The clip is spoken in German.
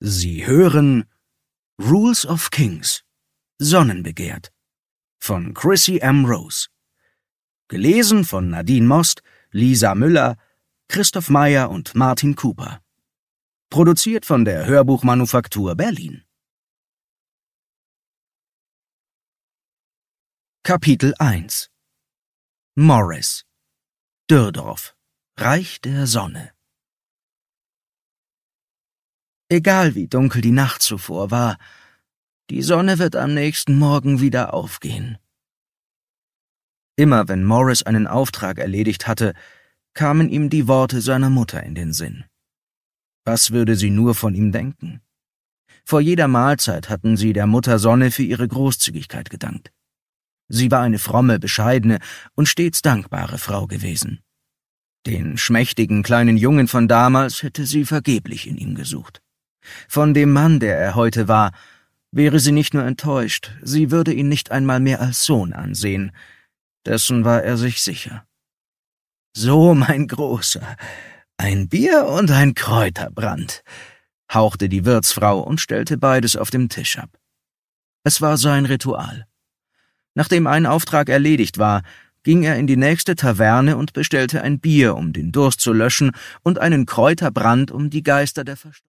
Sie hören Rules of Kings – Sonnenbegehrt von Chrissy M. Rose. Gelesen von Nadine Most, Lisa Müller, Christoph Meyer und Martin Cooper. Produziert von der Hörbuchmanufaktur Berlin. Kapitel 1 Morris Dürdorf, Reich der Sonne. Egal wie dunkel die Nacht zuvor war, die Sonne wird am nächsten Morgen wieder aufgehen. Immer wenn Morris einen Auftrag erledigt hatte, kamen ihm die Worte seiner Mutter in den Sinn. Was würde sie nur von ihm denken? Vor jeder Mahlzeit hatten sie der Mutter Sonne für ihre Großzügigkeit gedankt. Sie war eine fromme, bescheidene und stets dankbare Frau gewesen. Den schmächtigen kleinen Jungen von damals hätte sie vergeblich in ihm gesucht. Von dem Mann, der er heute war, wäre sie nicht nur enttäuscht, sie würde ihn nicht einmal mehr als Sohn ansehen. Dessen war er sich sicher. »So, mein Großer, ein Bier und ein Kräuterbrand«, hauchte die Wirtsfrau und stellte beides auf dem Tisch ab. Es war sein Ritual. Nachdem ein Auftrag erledigt war, ging er in die nächste Taverne und bestellte ein Bier, um den Durst zu löschen, und einen Kräuterbrand, um die Geister der Verstorbenen